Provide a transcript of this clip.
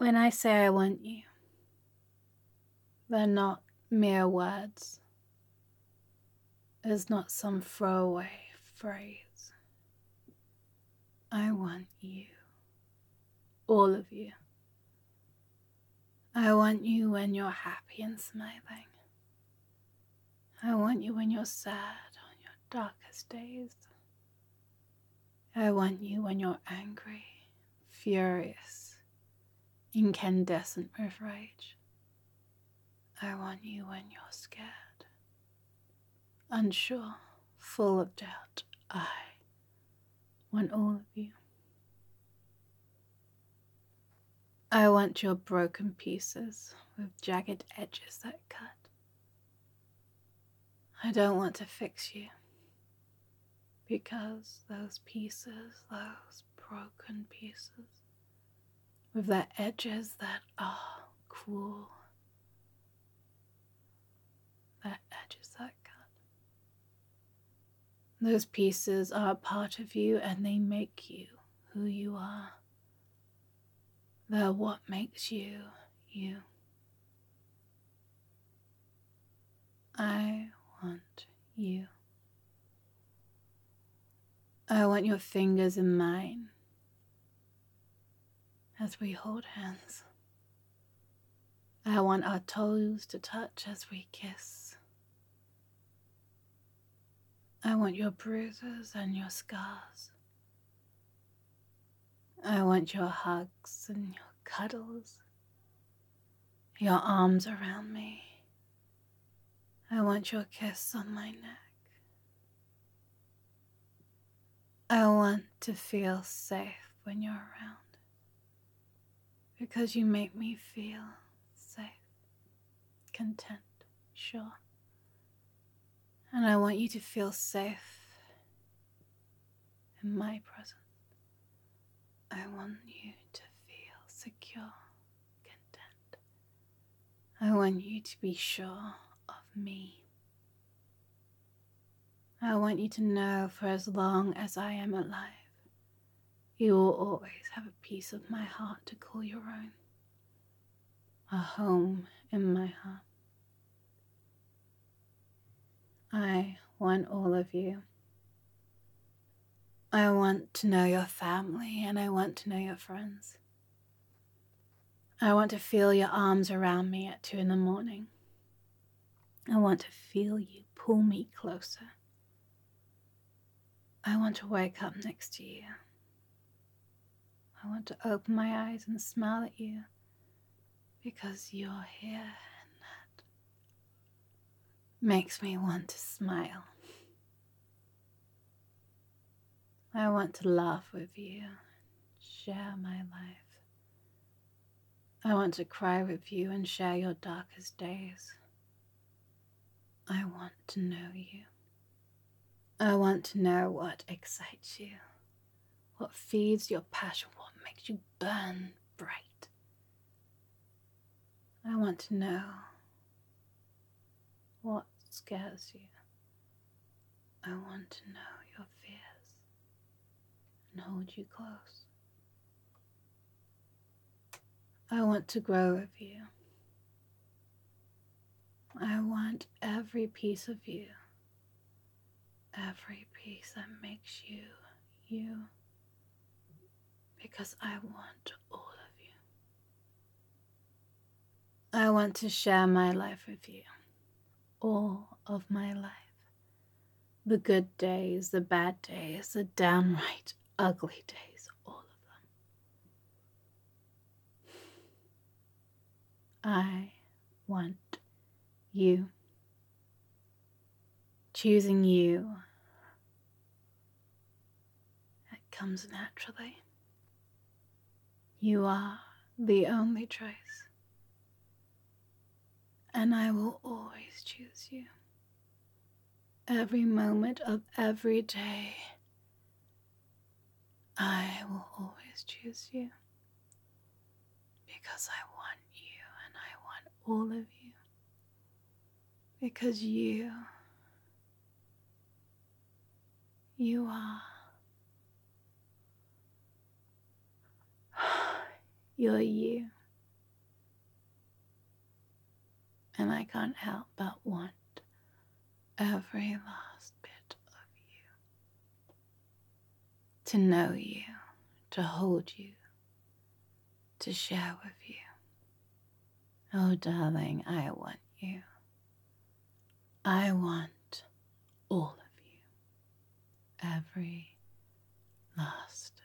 When I say I want you, they're not mere words. It's not some throwaway phrase. I want you, all of you. I want you when you're happy and smiling. I want you when you're sad on your darkest days. I want you when you're angry, furious, incandescent with rage. I want you when you're scared, unsure, full of doubt. I want all of you. I want your broken pieces with jagged edges that cut. I don't want to fix you, because those pieces, those broken pieces, with their edges that are cruel, their edges that cut. Those pieces are a part of you and they make you who you are. They're what makes you, you. I want you. I want your fingers in mine as we hold hands. I want our toes to touch as we kiss. I want your bruises and your scars. I want your hugs and your cuddles, your arms around me. I want your kiss on my neck. I want to feel safe when you're around, because you make me feel safe, content, sure. And I want you to feel safe in my presence. I want you to feel secure, content. I want you to be sure of me. I want you to know for as long as I am alive, you will always have a piece of my heart to call your own, a home in my heart. I want all of you. I want to know your family and I want to know your friends. I want to feel your arms around me at 2 a.m. I want to feel you pull me closer. I want to wake up next to you. I want to open my eyes and smile at you because you're here, and that makes me want to smile. I want to laugh with you, share my life. I want to cry with you and share your darkest days. I want to know you. I want to know what excites you, what feeds your passion, what makes you burn bright. I want to know what scares you. I want to know your fears and hold you close. I want to grow with you. I want every piece of you, every piece that makes you, you, because I want all of you. I want to share my life with you, all of my life. The good days, the bad days, the downright ugly days, all of them. I want you. Choosing you, it comes naturally. You are the only choice, and I will always choose you. Every moment of every day, I will always choose you, because I want you and I want all of you, because you are, you're you. I can't help but want every last bit of you. To know you, to hold you, to share with you. Oh, darling, I want you. I want all of you. Every last